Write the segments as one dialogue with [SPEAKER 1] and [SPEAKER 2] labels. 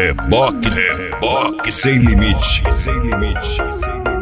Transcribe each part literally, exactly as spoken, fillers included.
[SPEAKER 1] Reboque, reboque sem limite, sem limite, sem limite.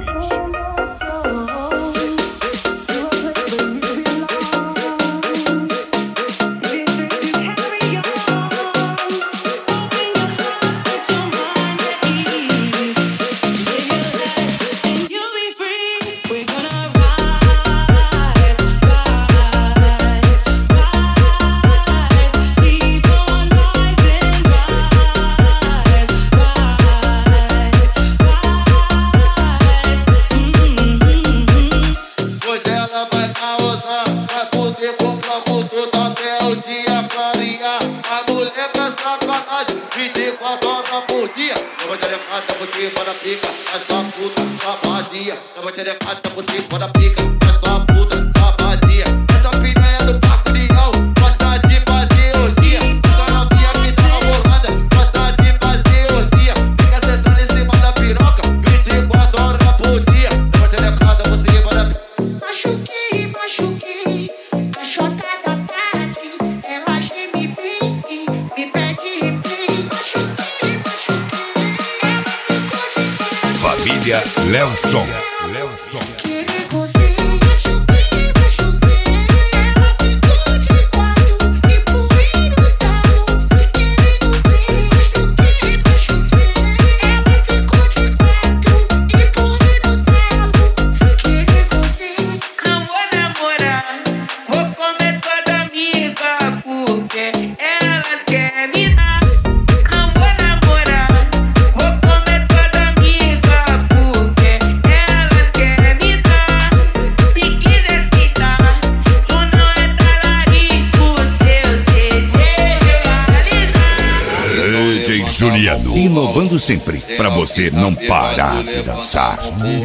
[SPEAKER 2] vinte e quatro horas por dia. Toma xerecada por cima da pica, é só puta, sapadia. Toma xerecada por cima da pica, é só puta, sapadia. Essa piranha do Parque União gosta de fazer orgia. Essa novinha que tá rolando gosta de fazer orgia. Fica sentando em cima da piroca, vinte e quatro horas por dia. Toma xerecada por cima da pica.
[SPEAKER 3] Machuquei, machuquei, a chota da tarde, ela geme bem e me pede replay. Machuquei, machuquei, ela ficou de cara.
[SPEAKER 1] Família Leonson. Leonson.
[SPEAKER 3] Querer gozei, machuquei, machuquei, ela ficou de quatro e põe no talo. Se querer gozei, machuquei, machuquei, ela ficou de quatro e põe no talo. Se querer gozei.
[SPEAKER 4] Não vou namorar, vou comer toda amiga, porque elas querem me dar. Não vou namorar, vou comer toda amiga, porque elas querem me dar. Se quiser sentar, tu não é talarico, seus desejos realizar.
[SPEAKER 1] D J Juliano, inovando sempre, pra você não parar de dançar.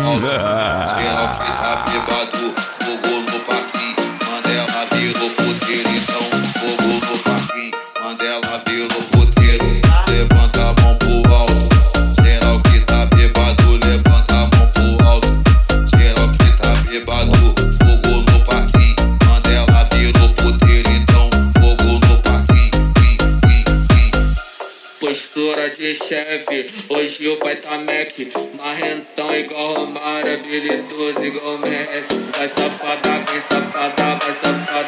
[SPEAKER 2] Geral que tá bêbado, fogo no parquinho, Mandela virou puteiro, então fogo no parquinho, Mandela virou puteiro. Levanta a mão pro alto, geral que tá bêbado, levanta a mão pro alto. Geral que tá bêbado, fogo no parquinho, Mandela virou puteiro, então fogo no parquinho.
[SPEAKER 4] Postura de chefe, hoje o pai tá Mac. Marrentão igual Romário, habilidoso igual Messi. Vai safada, vem safada, vai safada.